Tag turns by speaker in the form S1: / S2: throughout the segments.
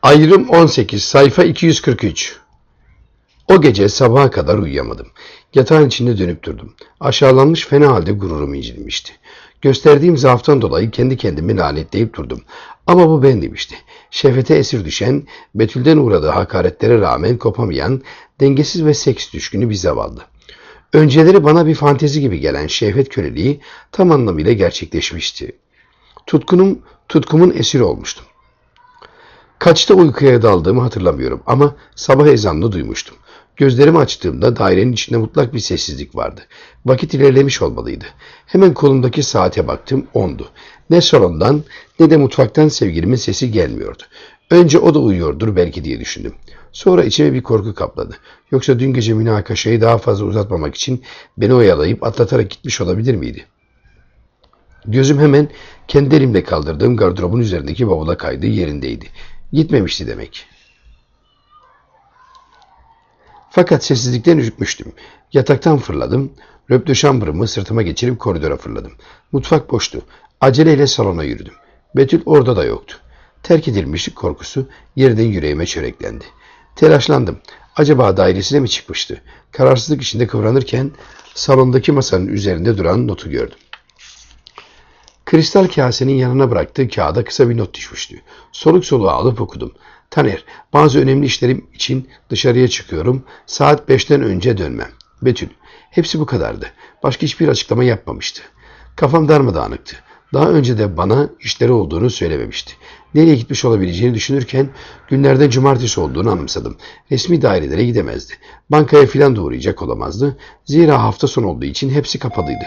S1: Ayrım 18, sayfa 243. O gece sabaha kadar uyuyamadım. Yatağın içinde dönüp durdum. Aşağılanmış, fena halde gururum incinmişti. Gösterdiğim zaaftan dolayı kendi kendimi lanetleyip durdum. Ama bu bendim işte. Şehvete esir düşen, Betül'den uğradığı hakaretlere rağmen kopamayan, dengesiz ve seks düşkünü bir zavallı. Önceleri bana bir fantezi gibi gelen şehvet köleliği tam anlamıyla gerçekleşmişti. Tutkumun esiri olmuştum. Kaçta uykuya daldığımı hatırlamıyorum ama sabah ezanını duymuştum. Gözlerimi açtığımda dairenin içinde mutlak bir sessizlik vardı. Vakit ilerlemiş olmalıydı. Hemen kolumdaki saate baktım, 10'du. Ne salondan ne de mutfaktan sevgilimin sesi gelmiyordu. Önce o da uyuyordur belki diye düşündüm. Sonra içime bir korku kapladı. Yoksa dün gece münakaşayı daha fazla uzatmamak için beni oyalayıp atlatarak gitmiş olabilir miydi? Gözüm hemen kendi elimle kaldırdığım gardırobun üzerindeki bavula kaydı, yerindeydi. Gitmemişti demek. Fakat sessizlikten ürkmüştüm. Yataktan fırladım. Röptöşambırımı sırtıma geçirip koridora fırladım. Mutfak boştu. Aceleyle salona yürüdüm. Betül orada da yoktu. Terk edilmişlik korkusu yerden yüreğime çöreklendi. Telaşlandım. Acaba dairesine mi çıkmıştı? Kararsızlık içinde kıvranırken salondaki masanın üzerinde duran notu gördüm. Kristal kasenin yanına bıraktığı kağıda kısa bir not düşmüştü. Soluk soluğa alıp okudum. Taner, bazı önemli işlerim için dışarıya çıkıyorum. Saat 5'ten önce dönmem. Betül. Hepsi bu kadardı. Başka hiçbir açıklama yapmamıştı. Kafam darmadağınıktı. Daha önce de bana işleri olduğunu söylememişti. Nereye gitmiş olabileceğini düşünürken günlerden cumartesi olduğunu anımsadım. Resmi dairelere gidemezdi. Bankaya filan da uğrayacak olamazdı. Zira hafta sonu olduğu için hepsi kapalıydı.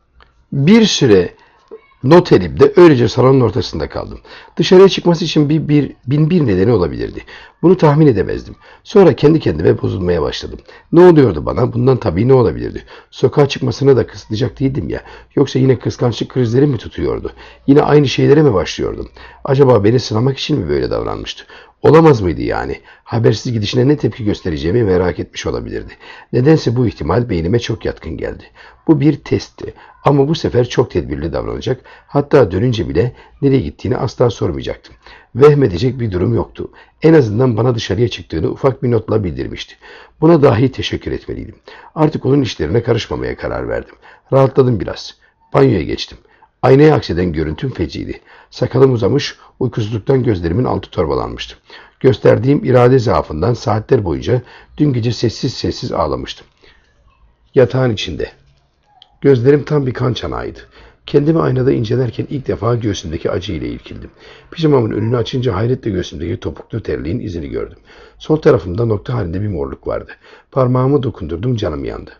S1: Bir süre not elimde öylece salonun ortasında kaldım. Dışarıya çıkması için bin bir nedeni olabilirdi. Bunu tahmin edemezdim. Sonra kendi kendime bozulmaya başladım. Ne oluyordu bana? Bundan tabii ne olabilirdi? Sokağa çıkmasına da kısıtlayacak değildim ya. Yoksa yine kıskançlık krizleri mi tutuyordu? Yine aynı şeylere mi başlıyordum? Acaba beni sınamak için mi böyle davranmıştı? Olamaz mıydı yani? Habersiz gidişine ne tepki göstereceğimi merak etmiş olabilirdi. Nedense bu ihtimal beynime çok yatkın geldi. Bu bir testti. Ama bu sefer çok tedbirli davranacak, hatta dönünce bile nereye gittiğini asla sormayacaktım. Vehmedecek bir durum yoktu. En azından bana dışarıya çıktığını ufak bir notla bildirmişti. Buna dahi teşekkür etmeliydim. Artık onun işlerine karışmamaya karar verdim. Rahatladım biraz. Banyoya geçtim. Aynaya akseden görüntüm feciydi. Sakalım uzamış, uykusuzluktan gözlerimin altı torbalanmıştı. Gösterdiğim irade zaafından saatler boyunca dün gece sessiz sessiz ağlamıştım. Yatağın içinde. Gözlerim tam bir kan çanağıydı. Kendimi aynada incelerken ilk defa göğsümdeki acıyla irkildim. Pijamamın önünü açınca hayretle göğsümdeki topuklu terliğin izini gördüm. Sol tarafımda nokta halinde bir morluk vardı. Parmağımı dokundurdum, canım yandı.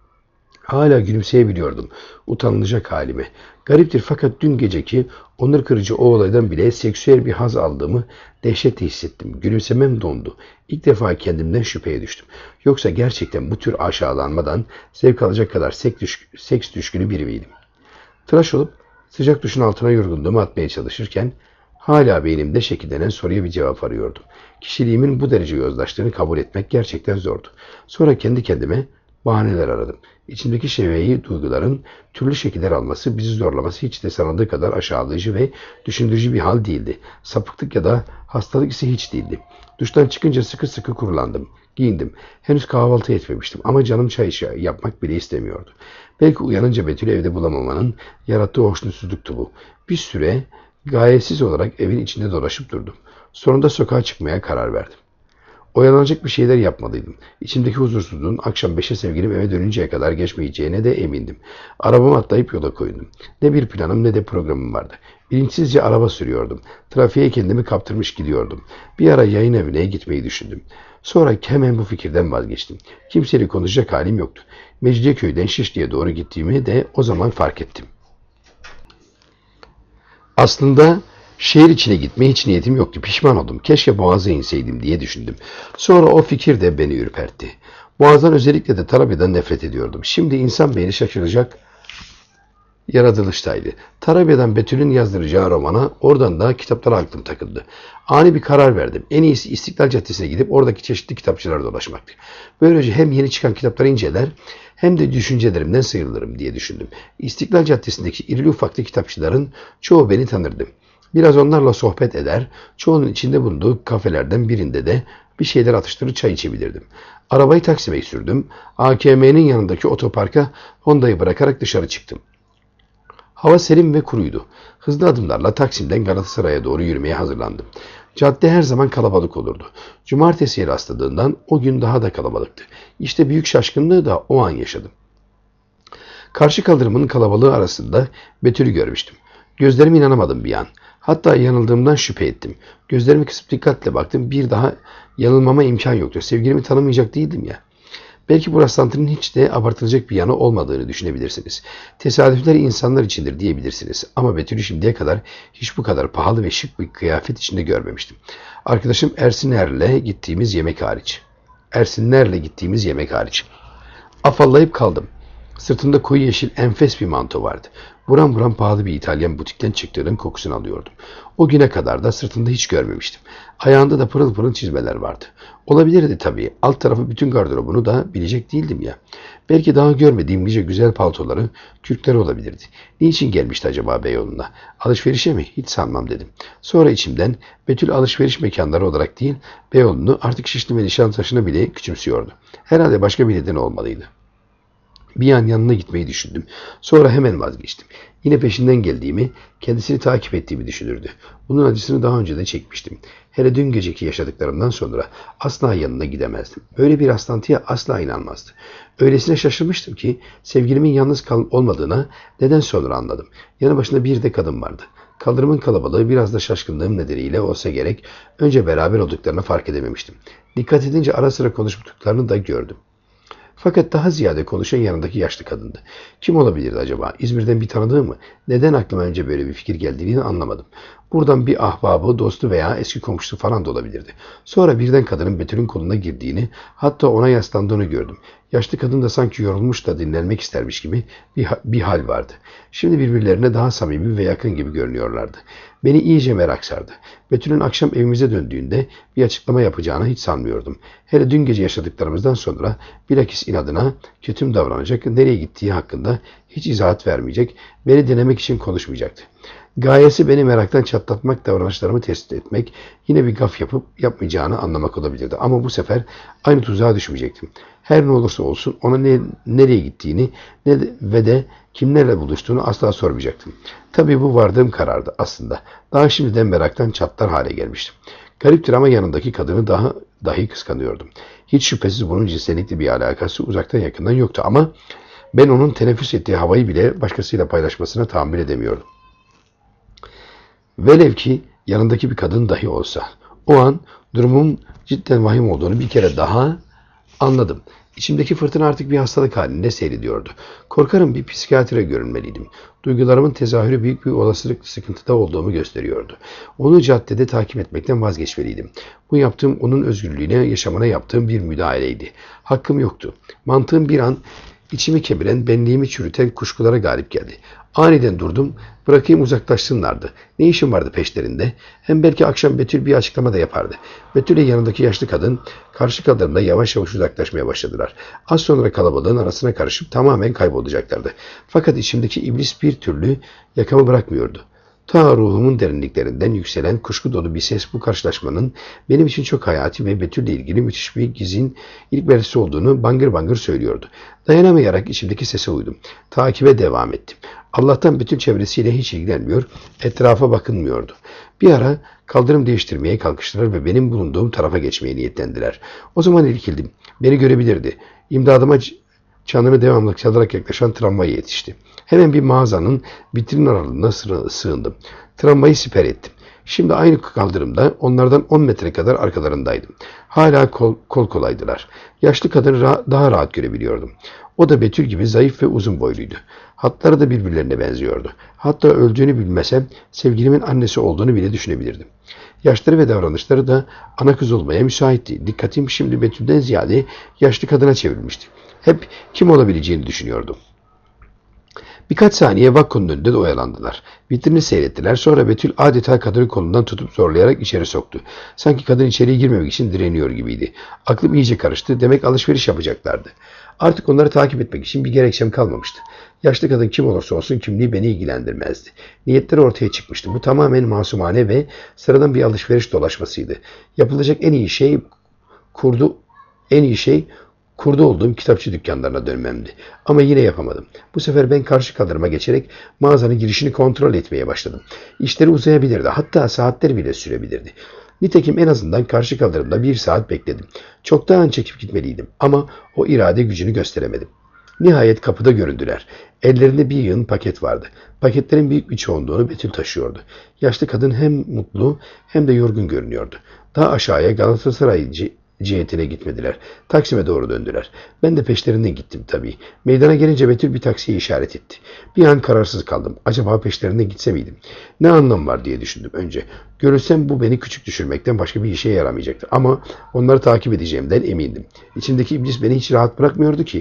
S1: Hala gülümseyebiliyordum utanılacak halime. Gariptir fakat dün geceki onur kırıcı o olaydan bile seksüel bir haz aldığımı dehşetle hissettim. Gülümsemem dondu. İlk defa kendimden şüpheye düştüm. Yoksa gerçekten bu tür aşağılanmadan zevk alacak kadar seks düşkünü biri miydim? Tıraş olup sıcak duşun altına yorgunluğumu atmaya çalışırken hala beynimde şekillenen soruya bir cevap arıyordum. Kişiliğimin bu derece yozlaştığını kabul etmek gerçekten zordu. Sonra kendi kendime bahaneler aradım. İçimdeki şehveyi duyguların türlü şekiller alması, bizi zorlaması hiç de sanıldığı kadar aşağılayıcı ve düşündürücü bir hal değildi. Sapıklık ya da hastalık ise hiç değildi. Duştan çıkınca sıkı sıkı kurulandım. Giyindim. Henüz kahvaltı etmemiştim ama canım çay işi yapmak bile istemiyordu. Belki uyanınca Betül'ü evde bulamamanın yarattığı hoşnutsuzluktu bu. Bir süre gayesiz olarak evin içinde dolaşıp durdum. Sonunda sokağa çıkmaya karar verdim. Oyalanacak bir şeyler yapmalıydım. İçimdeki huzursuzluğun akşam 5'e sevgilim eve dönünceye kadar geçmeyeceğine de emindim. Arabamı atlayıp yola koyundum. Ne bir planım ne de programım vardı. Bilinçsizce araba sürüyordum. Trafiğe kendimi kaptırmış gidiyordum. Bir ara yayın evine gitmeyi düşündüm. Sonra hemen bu fikirden vazgeçtim. Kimseyle konuşacak halim yoktu. Mecidiyeköy'den Şişli'ye doğru gittiğimi de o zaman fark ettim. Aslında şehir içine gitmeye hiç niyetim yoktu. Pişman oldum. Keşke Boğaz'a inseydim diye düşündüm. Sonra o fikir de beni ürpertti. Boğaz'dan özellikle de Tarabya'dan nefret ediyordum. Şimdi insan beyni şaşıracak yaratılıştaydı. Tarabya'dan Betül'ün yazdıracağı romana, oradan da kitaplara aklım takıldı. Ani bir karar verdim. En iyisi İstiklal Caddesi'ne gidip oradaki çeşitli kitapçılara dolaşmaktı. Böylece hem yeni çıkan kitapları inceler hem de düşüncelerimden sıyrılırım diye düşündüm. İstiklal Caddesi'ndeki irili ufaklı kitapçıların çoğu beni tanırdı. Biraz onlarla sohbet eder, çoğunun içinde bulunduğu kafelerden birinde de bir şeyler atıştırır çay içebilirdim. Arabayı Taksim'e sürdüm. AKM'nin yanındaki otoparka Honda'yı bırakarak dışarı çıktım. Hava serin ve kuruydu. Hızlı adımlarla Taksim'den Galatasaray'a doğru yürümeye hazırlandım. Cadde her zaman kalabalık olurdu. Cumartesiye rastladığından o gün daha da kalabalıktı. İşte büyük şaşkınlığı da o an yaşadım. Karşı kaldırımın kalabalığı arasında Betül'ü görmüştüm. Gözlerime inanamadım bir an. Hatta yanıldığımdan şüphe ettim. Gözlerimi kısıp dikkatle baktım. Bir daha yanılmama imkan yoktu. Sevgilimi tanımayacak değildim ya. Belki bu rastlantının hiç de abartılacak bir yanı olmadığını düşünebilirsiniz. Tesadüfler insanlar içindir diyebilirsiniz. Ama Betül'ü şimdiye kadar hiç bu kadar pahalı ve şık bir kıyafet içinde görmemiştim. Arkadaşım Ersinler'le gittiğimiz yemek hariç. Afallayıp kaldım. Sırtında koyu yeşil enfes bir manto vardı. Buram buram pahalı bir İtalyan butikten çıktığının kokusunu alıyordum. O güne kadar da sırtında hiç görmemiştim. Ayağında da pırıl pırıl çizmeler vardı. Olabilirdi tabii. Alt tarafı bütün gardırobunu da bilecek değildim ya. Belki daha görmediğim nice güzel paltoları, kürkleri olabilirdi. Niçin gelmişti acaba Beyoğlu'na? Alışverişe mi? Hiç sanmam dedim. Sonra içimden Betül alışveriş mekanları olarak değil, Beyoğlu'nu artık Şişli ve Nişantaşı'nı bile küçümsüyordu. Herhalde başka bir neden olmalıydı. Bir an yanına gitmeyi düşündüm. Sonra hemen vazgeçtim. Yine peşinden geldiğimi, kendisini takip ettiğimi düşünürdü. Bunun acısını daha önce de çekmiştim. Hele dün geceki yaşadıklarımdan sonra asla yanına gidemezdim. Böyle bir rastlantıya asla inanmazdı. Öylesine şaşırmıştım ki sevgilimin yalnız olmadığına neden sonra anladım. Yanı başında bir de kadın vardı. Kaldırımın kalabalığı biraz da şaşkınlığım nedeniyle olsa gerek önce beraber olduklarını fark edememiştim. Dikkat edince ara sıra konuştuklarını da gördüm. Fakat daha ziyade konuşan yanındaki yaşlı kadındı. Kim olabilirdi acaba? İzmir'den bir tanıdığı mı? Neden aklıma önce böyle bir fikir geldiğini anlamadım. Buradan bir ahbabı, dostu veya eski komşusu falan da olabilirdi. Sonra birden kadının Betül'ün koluna girdiğini, hatta ona yaslandığını gördüm. Yaşlı kadın da sanki yorulmuş da dinlenmek istermiş gibi bir hal vardı. Şimdi birbirlerine daha samimi ve yakın gibi görünüyorlardı. Beni iyice merak sardı. Betül'ün akşam evimize döndüğünde bir açıklama yapacağını hiç sanmıyordum. Hele dün gece yaşadıklarımızdan sonra bilakis inadına kötü mü davranacak, nereye gittiği hakkında hiç izahat vermeyecek, beni denemek için konuşmayacaktı. Gayesi beni meraktan çatlatmak, davranışlarımı tespit etmek, yine bir gaf yapıp yapmayacağını anlamak olabilirdi. Ama bu sefer aynı tuzağa düşmeyecektim. Her ne olursa olsun ona nereye gittiğini ve de kimlerle buluştuğunu asla sormayacaktım. Tabii bu vardığım karardı aslında. Daha şimdiden meraktan çatlar hale gelmiştim. Gariptir ama yanındaki kadını dahi kıskanıyordum. Hiç şüphesiz bunun cinsellikle bir alakası uzaktan yakından yoktu ama ben onun teneffüs ettiği havayı bile başkasıyla paylaşmasına tahammül edemiyordum. Velev ki yanındaki bir kadın dahi olsa. O an durumum cidden vahim olduğunu bir kere daha anladım. İçimdeki fırtına artık bir hastalık halinde seyrediyordu. Korkarım bir psikiyatre görünmeliydim. Duygularımın tezahürü büyük bir olasılık sıkıntıda olduğumu gösteriyordu. Onu caddede takip etmekten vazgeçmeliydim. Bu yaptığım onun özgürlüğüne, yaşamına yaptığım bir müdahaleydi. Hakkım yoktu. Mantığım bir an içimi kemiren, benliğimi çürüten kuşkulara galip geldi. Aniden durdum, bırakayım uzaklaşsınlardı. Ne işim vardı peşlerinde? Hem belki akşam Betül bir açıklama da yapardı. Betül ile yanındaki yaşlı kadın karşı kaldırımda yavaş yavaş uzaklaşmaya başladılar. Az sonra kalabalığın arasına karışıp tamamen kaybolacaklardı. Fakat içimdeki iblis bir türlü yakamı bırakmıyordu. Ta ruhumun derinliklerinden yükselen kuşku dolu bir ses bu karşılaşmanın benim için çok hayati ve Betül'le ilgili müthiş bir gizin ilk belirtisi olduğunu bangır bangır söylüyordu. Dayanamayarak içimdeki sese uydum. Takibe devam ettim. Allah'tan Betül çevresiyle hiç ilgilenmiyor, etrafa bakınmıyordu. Bir ara kaldırım değiştirmeye kalkıştılar ve benim bulunduğum tarafa geçmeye niyetlendiler. O zaman irkildim. Beni görebilirdi. İmdadıma çanını devamlı çalarak yaklaşan tramvaya yetişti. Hemen bir mağazanın vitrin aralığına sığındım. Tramvayı siper ettim. Şimdi aynı kaldırımda onlardan 10 metre kadar arkalarındaydım. Hala kol kolaydılar. Yaşlı kadını daha rahat görebiliyordum. O da Betül gibi zayıf ve uzun boyluydu. Hatları da birbirlerine benziyordu. Hatta öldüğünü bilmesem sevgilimin annesi olduğunu bile düşünebilirdim. Yaşları ve davranışları da ana kız olmaya müsaitti. Dikkatim şimdi Betül'den ziyade yaşlı kadına çevrilmişti. Hep kim olabileceğini düşünüyordum. Birkaç saniye Vakko'nun önünde de oyalandılar. Vitrini seyrettiler. Sonra Betül adeta kadının kolundan tutup zorlayarak içeri soktu. Sanki kadın içeriye girmemek için direniyor gibiydi. Aklım iyice karıştı. Demek alışveriş yapacaklardı. Artık onları takip etmek için bir gerekçem kalmamıştı. Yaşlı kadın kim olursa olsun kimliği beni ilgilendirmezdi. Niyetleri ortaya çıkmıştı. Bu tamamen masumane ve sıradan bir alışveriş dolaşmasıydı. Yapılacak kurdu en iyi şey kurdu olduğum kitapçı dükkanlarına dönmemdi. Ama yine yapamadım. Bu sefer ben karşı kaldırıma geçerek mağazanın girişini kontrol etmeye başladım. İşleri uzayabilirdi. Hatta saatler bile sürebilirdi. Nitekim en azından karşı kaldırımda 1 saat bekledim. Çoktan çekip gitmeliydim ama o irade gücünü gösteremedim. Nihayet kapıda göründüler. Ellerinde bir yığın paket vardı. Paketlerin büyük bir çoğunluğunu Betül taşıyordu. Yaşlı kadın hem mutlu hem de yorgun görünüyordu. Daha aşağıya Galatasaray cihetine gitmediler. Taksim'e doğru döndüler. Ben de peşlerinden gittim tabii. Meydana gelince Betül bir taksiye işaret etti. Bir an kararsız kaldım. Acaba peşlerinden gitse miydim? Ne anlam var diye düşündüm önce. Görülsem bu beni küçük düşürmekten başka bir işe yaramayacaktı. Ama onları takip edeceğimden emindim. İçimdeki iblis beni hiç rahat bırakmıyordu ki.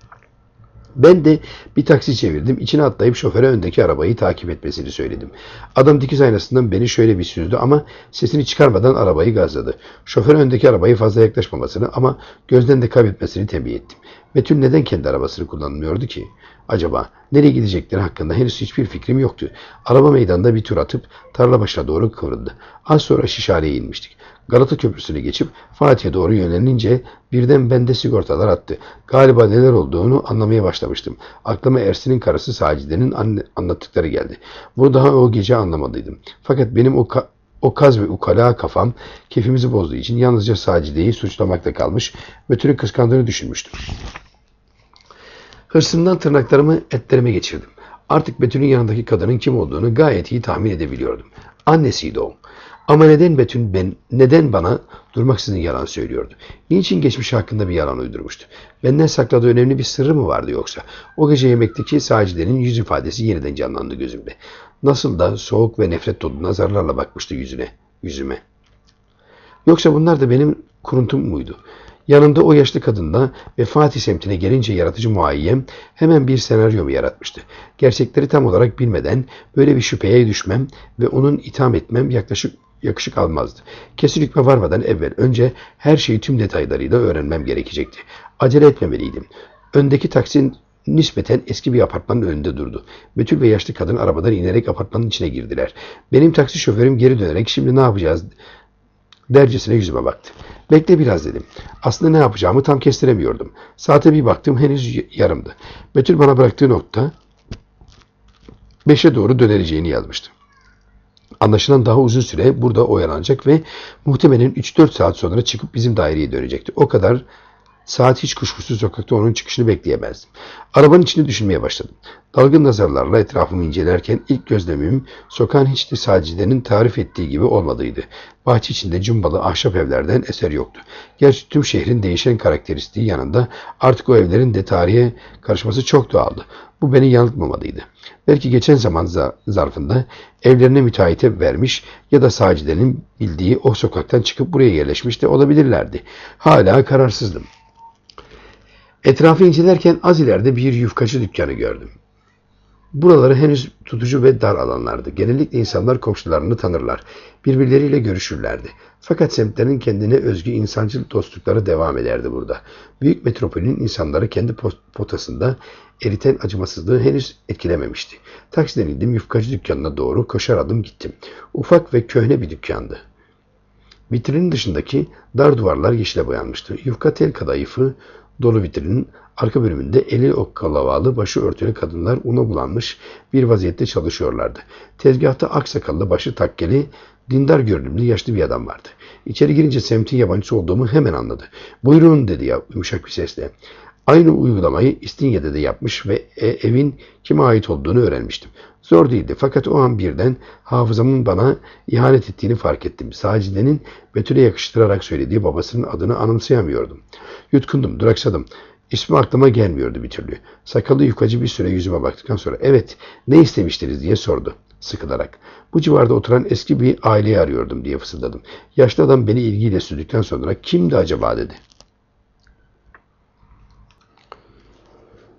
S1: Ben de bir taksi çevirdim. İçine atlayıp şoföre öndeki arabayı takip etmesini söyledim. Adam dikiz aynasından beni şöyle bir süzdü ama sesini çıkarmadan arabayı gazladı. Şoför öndeki arabayı fazla yaklaşmamasını ama gözden de kaybetmesini tembih ettim. Betül neden kendi arabasını kullanmıyordu ki? Acaba nereye gidecekleri hakkında henüz hiçbir fikrim yoktu. Araba meydanında bir tur atıp tarla başına doğru kıvrıldı. Az sonra Şişhane'ye inmiştik. Galata Köprüsü'nü geçip Fatih'e doğru yönlenince birden bende sigortalar attı. Galiba neler olduğunu anlamaya başlamıştım. Aklıma Ersin'in karısı Sacide'nin anlattıkları geldi. Bunu daha o gece anlamadıydım. Fakat benim o kaz ve ukala kafam keyfimizi bozduğu için yalnızca Sacide'yi suçlamakta kalmış, Betül'ün kıskandığını düşünmüştüm. Hırsımdan tırnaklarımı etlerime geçirdim. Artık Betül'ün yanındaki kadının kim olduğunu gayet iyi tahmin edebiliyordum. Annesiydi o. Ama neden bana durmaksızın yalan söylüyordu? Niçin geçmiş hakkında bir yalan uydurmuştu? Benden sakladığı önemli bir sırrı mı vardı yoksa? O gece yemekteki Sacide'nin yüz ifadesi yeniden canlandı gözümde. Nasıl da soğuk ve nefret dolu nazarlarla bakmıştı yüzüme. Yoksa bunlar da benim kuruntum muydu? Yanında o yaşlı kadınla ve Fatih semtine gelince yaratıcı muayyem hemen bir senaryomu yaratmıştı. Gerçekleri tam olarak bilmeden böyle bir şüpheye düşmem ve onun itham etmem yakışık almazdı. Kesin hükme varmadan evvel önce her şeyi tüm detaylarıyla öğrenmem gerekecekti. Acele etmemeliydim. Öndeki taksi nispeten eski bir apartmanın önünde durdu. Betül ve yaşlı kadın arabadan inerek apartmanın içine girdiler. Benim taksi şoförüm geri dönerek şimdi ne yapacağız dercesine yüzüme baktı. Bekle biraz dedim. Aslında ne yapacağımı tam kestiremiyordum. Saate bir baktım henüz yarımdı. Betül bana bıraktığı nokta 5'e doğru dönereceğini yazmıştı. Anlaşılan daha uzun süre burada oyalanacak ve muhtemelen 3-4 saat sonra çıkıp bizim daireye dönecekti. O kadar saat hiç kuşkusuz sokakta onun çıkışını bekleyemezdim. Arabanın içinde düşünmeye başladım. Dalgın nazarlarla etrafımı incelerken ilk gözlemim sokağın hiç de Sacide'nin tarif ettiği gibi olmadığıydı. Bahçe içinde cumbalı ahşap evlerden eser yoktu. Gerçi tüm şehrin değişen karakteristiği yanında artık o evlerin de tarihe karışması çok doğaldı. Bu beni yanıltmamalıydı. Belki geçen zaman zarfında evlerine müteahhite vermiş ya da Sacide'nin bildiği o sokaktan çıkıp buraya yerleşmiş de olabilirlerdi. Hala kararsızdım. Etrafı incelerken az ileride bir yufkacı dükkanı gördüm. Buraları henüz tutucu ve dar alanlardı. Genellikle insanlar komşularını tanırlar. Birbirleriyle görüşürlerdi. Fakat semtlerin kendine özgü insancıl dostlukları devam ederdi burada. Büyük metropolün insanları kendi potasında eriten acımasızlığı henüz etkilememişti. Taksiden indim, yufkacı dükkanına doğru koşar adım gittim. Ufak ve köhne bir dükkandı. Vitrinin dışındaki dar duvarlar yeşile boyanmıştı. Yufka tel kadayıfı dolu vitrinin arka bölümünde eli okkalavalı, başı örtülü kadınlar una bulanmış bir vaziyette çalışıyorlardı. Tezgahta aksakallı, başı takkeli, dindar görünümlü yaşlı bir adam vardı. İçeri girince semtin yabancısı olduğumu hemen anladı. "Buyurun," dedi ya yumuşak bir sesle. Aynı uygulamayı İstinye'de de yapmış ve evin kime ait olduğunu öğrenmiştim. Zor değildi fakat o an birden hafızamın bana ihanet ettiğini fark ettim. Sacide'nin Betül'e yakıştırarak söylediği babasının adını anımsayamıyordum. Yutkundum, duraksadım. İsmi aklıma gelmiyordu bir türlü. Sakallı yufkacı bir süre yüzüme baktıktan sonra "Evet, ne istemiştiniz?" diye sordu sıkılarak. "Bu civarda oturan eski bir aileyi arıyordum," diye fısıldadım. Yaşlı adam beni ilgiyle süzdükten sonra "Kimdi acaba?" dedi.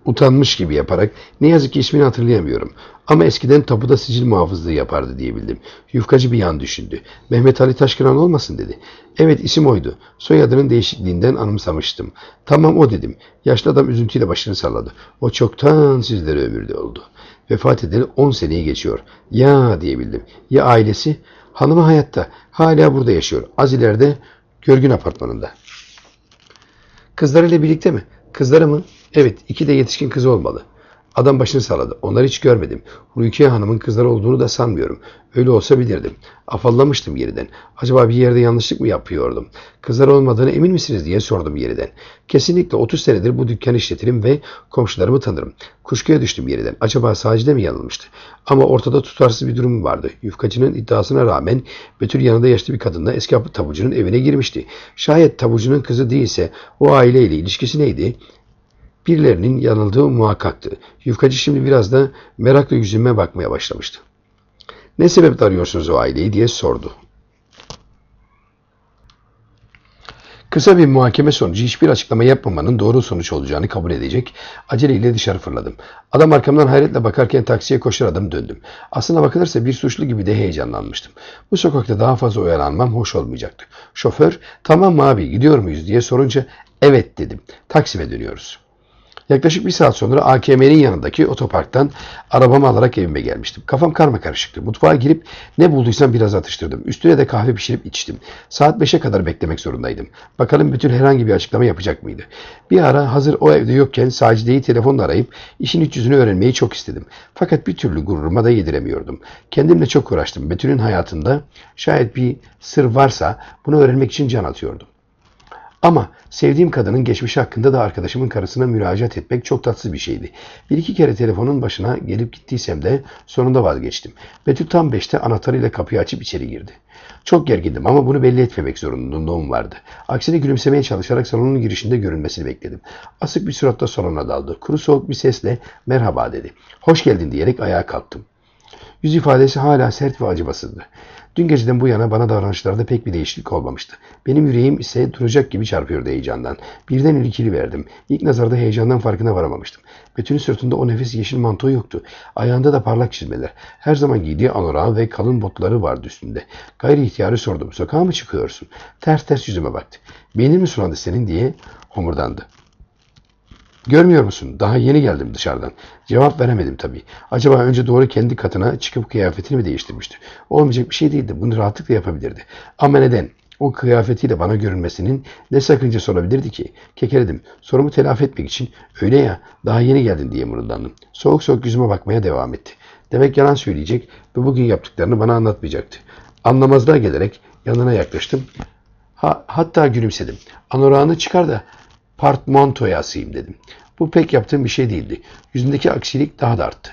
S1: utanmış gibi yaparak ne yazık ki ismini hatırlayamıyorum. Ama eskiden tapuda sicil muhafızlığı yapardı diyebildim. Yufkacı bir an düşündü. Mehmet Ali Taşkıran olmasın dedi. Evet isim oydu. Soyadının değişikliğinden anımsamıştım. Tamam o dedim. Yaşlı adam üzüntüyle başını salladı. O çoktan sizlere ömürde oldu. Vefat edeli 10 seneyi geçiyor. Ya diyebildim. Ya ailesi? Hanımı hayatta. Hala burada yaşıyor. Az ileride Görgün apartmanında. Kızlarıyla birlikte mi? Kızları mı? Evet, 2 de yetişkin kızı olmalı. Adam başını salladı. Onları hiç görmedim. Rukiye Hanım'ın kızları olduğunu da sanmıyorum. Öyle olsa bilirdim. Afallamıştım yeniden. Acaba bir yerde yanlışlık mı yapıyordum? Kızlar olmadığına emin misiniz diye sordum yeniden. Kesinlikle 30 senedir bu dükkanı işletirim ve komşularımı tanırım. Kuşkuya düştüm yeniden. Acaba Sacide mi yanılmıştı? Ama ortada tutarsız bir durum vardı. Yufkacının iddiasına rağmen Betül yanında yaşlı bir kadınla eski tabucunun evine girmişti. Şayet tabucunun kızı değilse o aileyle ilişkisi neydi? Birilerinin yanıldığı muhakkaktı. Yufkacı şimdi biraz da merakla yüzüme bakmaya başlamıştı. Ne sebeple arıyorsunuz o aileyi diye sordu. Kısa bir muhakeme sonucu hiçbir açıklama yapmamanın doğru sonuç olacağını kabul edecek, aceleyle dışarı fırladım. Adam arkamdan hayretle bakarken taksiye koşar adım döndüm. Aslına bakılırsa bir suçlu gibi de heyecanlanmıştım. Bu sokakta daha fazla oyalanmam hoş olmayacaktı. Şoför, tamam mı abi gidiyor muyuz diye sorunca evet dedim. Taksim'e dönüyoruz. Yaklaşık bir saat sonra AKM'nin yanındaki otoparktan arabamı alarak evime gelmiştim. Kafam karmakarışıktı. Mutfağa girip ne bulduysam biraz atıştırdım. Üstüne de kahve pişirip içtim. Saat 5'e kadar beklemek zorundaydım. Bakalım Betül herhangi bir açıklama yapacak mıydı? Bir ara hazır o evde yokken Sacide'yi telefonla arayıp işin iç yüzünü öğrenmeyi çok istedim. Fakat bir türlü gururuma da yediremiyordum. Kendimle çok uğraştım. Betül'ün hayatında şayet bir sır varsa bunu öğrenmek için can atıyordum. Ama sevdiğim kadının geçmişi hakkında da arkadaşımın karısına müracaat etmek çok tatsız bir şeydi. Bir iki kere telefonun başına gelip gittiysem de sonunda vazgeçtim. Betül tam 5'te anahtarıyla kapıyı açıp içeri girdi. Çok gergindim ama bunu belli etmemek zorunluluğum vardı. Aksine gülümsemeye çalışarak salonun girişinde görünmesini bekledim. Asık bir suratla salona daldı. Kuru soğuk bir sesle merhaba dedi. Hoş geldin diyerek ayağa kalktım. Yüz ifadesi hala sert ve acımasızdı. Dün geceden bu yana bana davranışlarda pek bir değişiklik olmamıştı. Benim yüreğim ise duracak gibi çarpıyordu heyecandan. Birden irkili verdim. İlk nazarda heyecandan farkına varamamıştım. Betül'ün sırtında o nefis yeşil manto yoktu. Ayağında da parlak çizmeler. Her zaman giydiği anorağı ve kalın botları vardı üstünde. Gayri ihtiyarı sordum. Sokağa mı çıkıyorsun? Ters ters yüzüme baktı. Beynin mi sulandı senin diye homurdandı. Görmüyor musun? Daha yeni geldim dışarıdan. Cevap veremedim tabii. Acaba önce doğru kendi katına çıkıp kıyafetini mi değiştirmişti? Olmayacak bir şey değildi. Bunu rahatlıkla yapabilirdi. Ama neden? O kıyafetiyle bana görünmesinin ne sakıncası olabilirdi ki? Kekeledim. Sorumu telafi etmek için öyle ya daha yeni geldin diye mırıldandım. Soğuk soğuk yüzüme bakmaya devam etti. Demek yalan söyleyecek ve bugün yaptıklarını bana anlatmayacaktı. Anlamazlığa gelerek yanına yaklaştım. Hatta gülümsedim. Anorağını çıkar da portmantoya asayım dedim. Bu pek yaptığım bir şey değildi. Yüzündeki aksilik daha da arttı.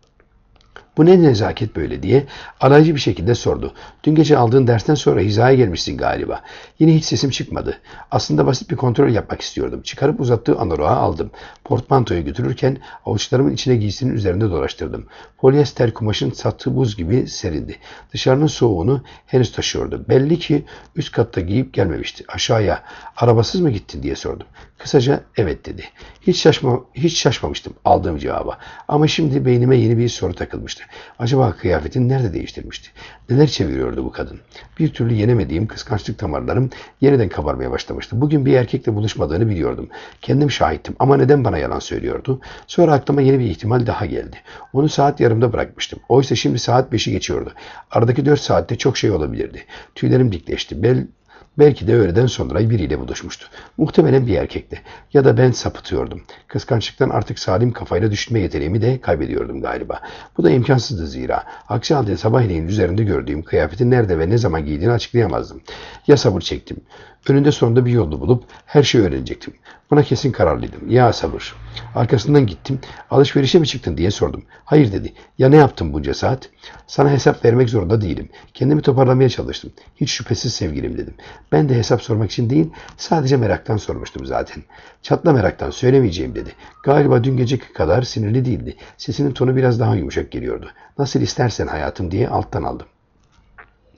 S1: Bu ne nezaket böyle diye alaycı bir şekilde sordu. Dün gece aldığın dersten sonra hizaya gelmişsin galiba. Yine hiç sesim çıkmadı. Aslında basit bir kontrol yapmak istiyordum. Çıkarıp uzattığı anorağı aldım. Portmantoya götürürken avuçlarımın içine giysinin üzerinde dolaştırdım. Polyester kumaşın sattığı buz gibi serindi. Dışarının soğuğunu henüz taşıyordu. Belli ki üst katta giyip gelmemişti. Aşağıya arabasız mı gittin diye sordum. Kısaca evet dedi. Hiç şaşmamıştım aldığım cevaba. Ama şimdi beynime yeni bir soru takılmıştı. Acaba kıyafetini nerede değiştirmişti? Neler çeviriyordu bu kadın? Bir türlü yenemediğim kıskançlık damarlarım yeniden kabarmaya başlamıştı. Bugün bir erkekle buluşmadığını biliyordum. Kendim şahittim ama neden bana yalan söylüyordu? Sonra aklıma yeni bir ihtimal daha geldi. Onu saat yarımda bırakmıştım. Oysa şimdi saat 5'i geçiyordu. Aradaki 4 saatte çok şey olabilirdi. Tüylerim dikleşti. Belki de öğleden sonra biriyle buluşmuştu. Muhtemelen bir erkekti. Ya da ben sapıtıyordum. Kıskançlıktan artık salim kafayla düşünme yeteneğimi de kaybediyordum galiba. Bu da imkansızdı zira. Aksi halde sabahleyin üzerinde gördüğüm kıyafetin nerede ve ne zaman giydiğini açıklayamazdım. Ya sabır çektim. Önünde sonunda bir yolunu bulup her şeyi öğrenecektim. Buna kesin kararlıydım. Ya sabır. Arkasından gittim. Alışverişe mi çıktın diye sordum. Hayır dedi. Ya ne yaptın bunca saat? Sana hesap vermek zorunda değilim. Kendimi toparlamaya çalıştım. Hiç şüphesiz sevgilim dedim. Ben de hesap sormak için değil, sadece meraktan sormuştum zaten. Çatla meraktan söylemeyeceğim dedi. Galiba dün geceki kadar sinirli değildi. Sesinin tonu biraz daha yumuşak geliyordu. Nasıl istersen hayatım diye alttan aldım.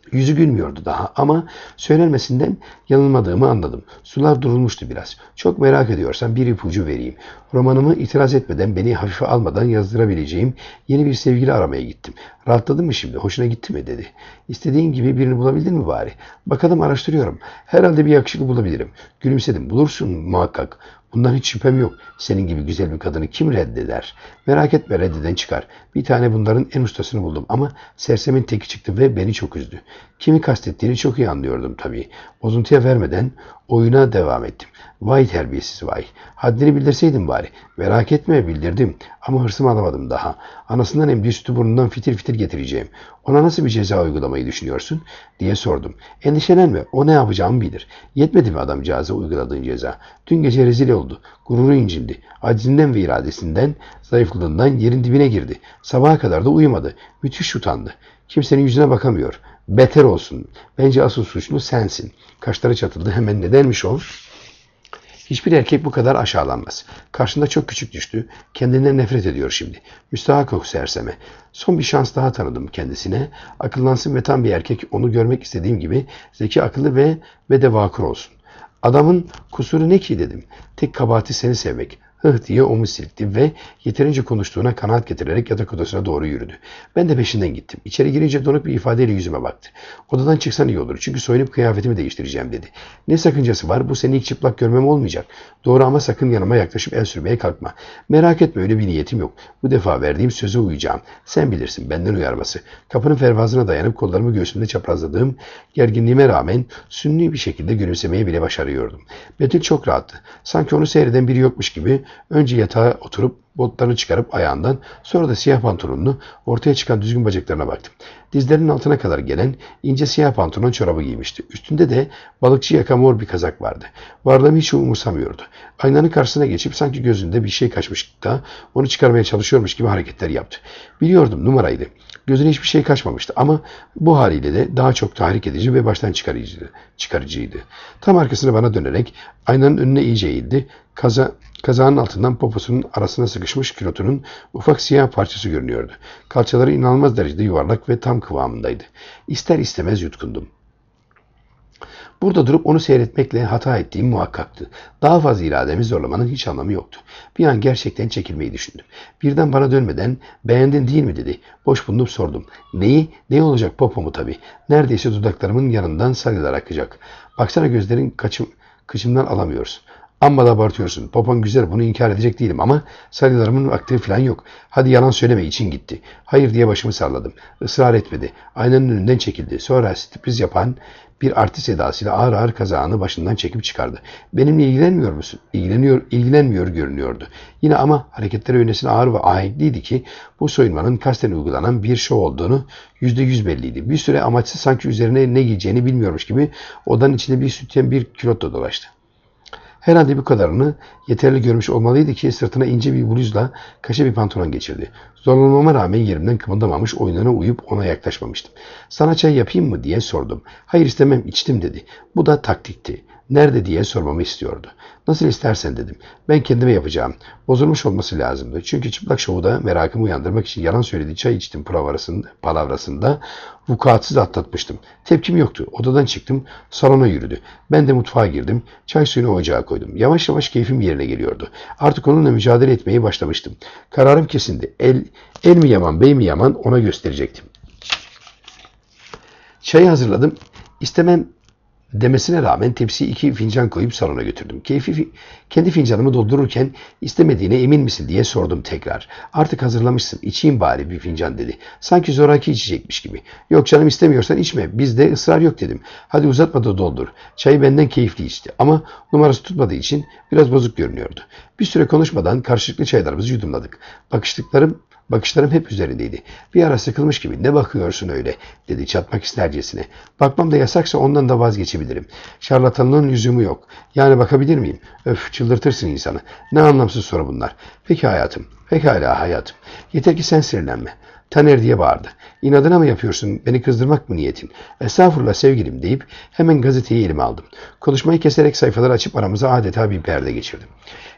S1: Yüzü gülmüyordu daha ama söylenmesinden yanılmadığımı anladım. Sular durulmuştu biraz. Çok merak ediyorsan bir ipucu vereyim. Romanımı itiraz etmeden, beni hafife almadan yazdırabileceğim yeni bir sevgili aramaya gittim. Rahatladın mı şimdi? Hoşuna gitti mi dedi. İstediğin gibi birini bulabildin mi bari? Bakalım, araştırıyorum. Herhalde bir yakışıklı bulabilirim. Gülümsedim. Bulursun muhakkak. Bundan hiç şüphem yok. Senin gibi güzel bir kadını kim reddeder? Merak etme, reddeden çıkar. Bir tane bunların en ustasını buldum ama sersemin teki çıktı ve beni çok üzdü. Kimi kastettiğini çok iyi anlıyordum tabii. Bozuntuya vermeden oyuna devam ettim. Vay terbiyesiz vay. Haddini bildirseydin bari. Merak etme, bildirdim. Ama hırsımı alamadım daha. Anasından emdiği sütü burnundan fitil fitil getireceğim. Ona nasıl bir ceza uygulamayı düşünüyorsun diye sordum. Endişelenme, o ne yapacağımı bilir. Yetmedi mi adamcağıza uyguladığın ceza? Dün gece rezil oldu. Gururu incindi. Acizinden ve iradesinden, zayıflığından yerin dibine girdi. Sabaha kadar da uyumadı. Müthiş utandı. Kimsenin yüzüne bakamıyor. Beter olsun. Bence asıl suçlu sensin. Kaşları çatıldı. Hemen nedenmiş o? Hiçbir erkek bu kadar aşağılanmaz. Karşında çok küçük düştü. Kendinden nefret ediyor şimdi. Müstahak o serseme. Son bir şans daha tanıdım kendisine. Akıllansın ve tam bir erkek, onu görmek istediğim gibi zeki, akıllı ve de vakur olsun. Adamın kusuru ne ki dedim. Tek kabahati seni sevmek. Hıh diye omuz silkti ve yeterince konuştuğuna kanaat getirerek yatak odasına doğru yürüdü. Ben de peşinden gittim. İçeri girince donuk bir ifadeyle yüzüme baktı. Odadan çıksan iyi olur çünkü soyunup kıyafetimi değiştireceğim dedi. Ne sakıncası var? Bu seni ilk çıplak görmem olmayacak. Doğru ama sakın yanıma yaklaşıp el sürmeye kalkma. Merak etme, öyle bir niyetim yok. Bu defa verdiğim söze uyacağım. Sen bilirsin, benden uyarması. Kapının fervazına dayanıp kollarımı göğsümde çaprazladığım gerginliğime rağmen sünni bir şekilde gülümsemeyi bile başarıyordum. Betül çok rahattı. Sanki onu seyreden biri yokmuş gibi önce yatağa oturup botlarını çıkarıp ayağından, sonra da siyah pantolonunu, ortaya çıkan düzgün bacaklarına baktım. Dizlerinin altına kadar gelen ince siyah pantolon çorabı giymişti. Üstünde de balıkçı yaka mor bir kazak vardı. Varlığımı hiç umursamıyordu. Aynanın karşısına geçip sanki gözünde bir şey kaçmış da onu çıkarmaya çalışıyormuş gibi hareketler yaptı. Biliyordum, numaraydı. Gözüne hiçbir şey kaçmamıştı ama bu haliyle de daha çok tahrik edici ve baştan çıkarıcıydı. Tam arkasını bana dönerek aynanın önüne iyice eğildi. Kazağının altından poposunun arasına sıkışmış kilotunun ufak siyah parçası görünüyordu. Kalçaları inanılmaz derecede yuvarlak ve tam kıvamındaydı. İster istemez yutkundum. Burada durup onu seyretmekle hata ettiğim muhakkaktı. Daha fazla irademi zorlamanın hiç anlamı yoktu. Bir an gerçekten çekilmeyi düşündüm. Birden bana dönmeden beğendin değil mi dedi. Boş bulunup sordum. Neyi? Ne olacak, popomu tabii. Neredeyse dudaklarımın yanından salyalar akacak. Baksana, gözlerin kıçımdan alamıyorsun. Amma da abartıyorsun. Popon güzel, bunu inkar edecek değilim ama salyalarımın vakti falan yok. Hadi yalan söyleme, için gitti. Hayır diye başımı salladım. Israr etmedi. Aynanın önünden çekildi. Sonra sürpriz yapan bir artist edasıyla ağır ağır kazağını başından çekip çıkardı. Benimle ilgilenmiyor musun? İlgilenmiyor görünüyordu. Yine ama hareketleri öylesine ağır ve ahenkliydi ki bu soyunmanın kasten uygulanan bir şov olduğunu %100 belliydi. Bir süre amaçsız, sanki üzerine ne giyeceğini bilmiyormuş gibi odanın içinde bir sütyen, bir külotla dolaştı. Herhalde bu kadarını yeterli görmüş olmalıydı ki sırtına ince bir bluzla kaşe bir pantolon geçirdi. Zorlanmama rağmen yerimden kımıldamamış, oyununa uyup ona yaklaşmamıştım. Sana çay yapayım mı diye sordum. Hayır istemem, içtim dedi. Bu da taktikti. Nerede diye sormamı istiyordu. Nasıl istersen dedim. Ben kendime yapacağım. Bozulmuş olması lazımdı. Çünkü çıplak şovu da merakımı uyandırmak için yalan söylediği çay içtim palavrasında vukuatsız atlatmıştım. Tepkim yoktu. Odadan çıktım. Salona yürüdü. Ben de mutfağa girdim. Çay suyunu ocağa koydum. Yavaş yavaş keyfim yerine geliyordu. Artık onunla mücadele etmeye başlamıştım. Kararım kesindi. El mi yaman, bey mi yaman, ona gösterecektim. Çayı hazırladım. İstemem demesine rağmen tepsiye 2 fincan koyup salona götürdüm. Kendi fincanımı doldururken istemediğine emin misin diye sordum tekrar. Artık hazırlamışsın, içeyim bari bir fincan dedi. Sanki zoraki içecekmiş gibi. Yok canım, istemiyorsan içme, bizde ısrar yok dedim. Hadi uzatma da doldur. Çayı benden keyifli içti ama numarası tutmadığı için biraz bozuk görünüyordu. Bir süre konuşmadan karşılıklı çaylarımızı yudumladık. Bakışlarım hep üzerindeydi. Bir ara sıkılmış gibi ne bakıyorsun öyle dedi çatmak istercesine. Bakmam da yasaksa ondan da vazgeçebilirim. Şarlatanlığın lüzumu yok. Yani bakabilir miyim? Öf, çıldırtırsın insanı. Ne anlamsız soru bunlar. Peki hayatım. Pekala hayatım. Yeter ki sen sinirlenme. Taner diye bağırdı. İnadına mı yapıyorsun? Beni kızdırmak mı niyetin? Estağfurullah sevgilim deyip hemen gazeteyi elime aldım. Konuşmayı keserek sayfaları açıp aramıza adeta bir perde geçirdim.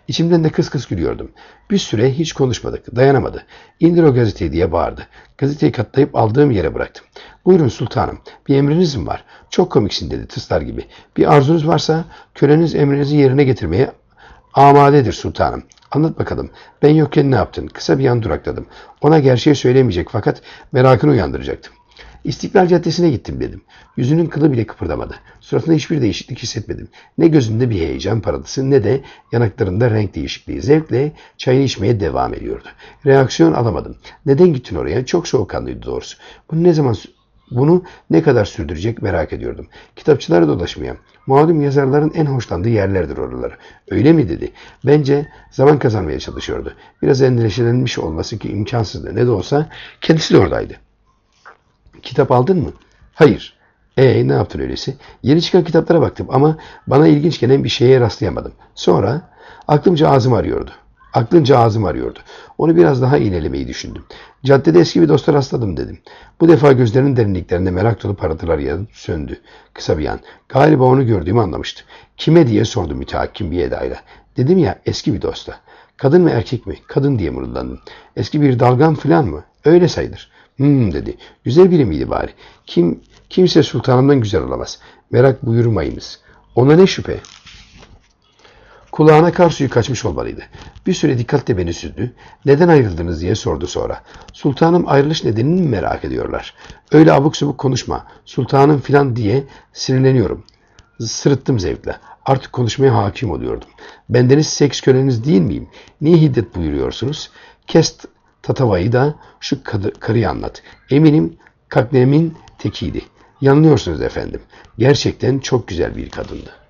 S1: İçimden de kıs kıs gülüyordum. Bir süre hiç konuşmadık. Dayanamadı. İndir o gazeteyi diye bağırdı. Gazeteyi katlayıp aldığım yere bıraktım. Buyurun sultanım. Bir emriniz mi var? Çok komiksin dedi tıslar gibi. Bir arzunuz varsa köleniz emrinizi yerine getirmeye amadedir sultanım. Anlat bakalım. Ben yokken ne yaptın? Kısa bir an durakladım. Ona gerçeği söylemeyecek fakat merakını uyandıracaktım. İstiklal Caddesi'ne gittim dedim. Yüzünün kılı bile kıpırdamadı. Suratında hiçbir değişiklik hissetmedim. Ne gözünde bir heyecan parıltısı ne de yanaklarında renk değişikliği. Zevkle çayını içmeye devam ediyordu. Reaksiyon alamadım. Neden gittin oraya? Çok soğukkanlıydı doğrusu. Bunu ne kadar sürdürecek merak ediyordum. Kitapçılara dolaşmaya. Malum yazarların en hoşlandığı yerlerdir oraları. Öyle mi dedi. Bence zaman kazanmaya çalışıyordu. Biraz endişelenmiş olması ki imkansızdı. Ne de olsa kendisi de oradaydı. Kitap aldın mı? Hayır. Ne yaptın öyleyse? Yeni çıkan kitaplara baktım ama bana ilginç gelen bir şeye rastlayamadım. Sonra aklımca ağzım arıyordu. Onu biraz daha iğnelemeyi düşündüm. Caddede eski bir dosta rastladım dedim. Bu defa gözlerinin derinliklerinde merak dolu parıltılar yanıp söndü. Kısa bir an. Galiba onu gördüğümü anlamıştı. Kime diye sordu mütehakim bir edayla. Dedim ya eski bir dosta. Kadın mı erkek mi? Kadın diye mırıldandım. Eski bir dalgan falan mı? Öyle sayılır. Dedi. Güzel biri miydi bari? Kimse sultanımdan güzel olamaz. Merak buyurmayınız. Ona ne şüphe? Kulağına kar suyu kaçmış olmalıydı. Bir süre dikkatle beni süzdü. Neden ayrıldınız diye sordu sonra. Sultanım ayrılış nedenini mi merak ediyorlar? Öyle abuk subuk konuşma. Sultanım filan diye sinirleniyorum. Sırıttım zevkle. Artık konuşmaya hakim oluyordum. Bendeniz seks köleniz değil miyim? Niye hiddet buyuruyorsunuz? Kes tatavayı da şu karıyı anlat. Eminim kaknemin tekiydi. Yanılıyorsunuz efendim. Gerçekten çok güzel bir kadındı.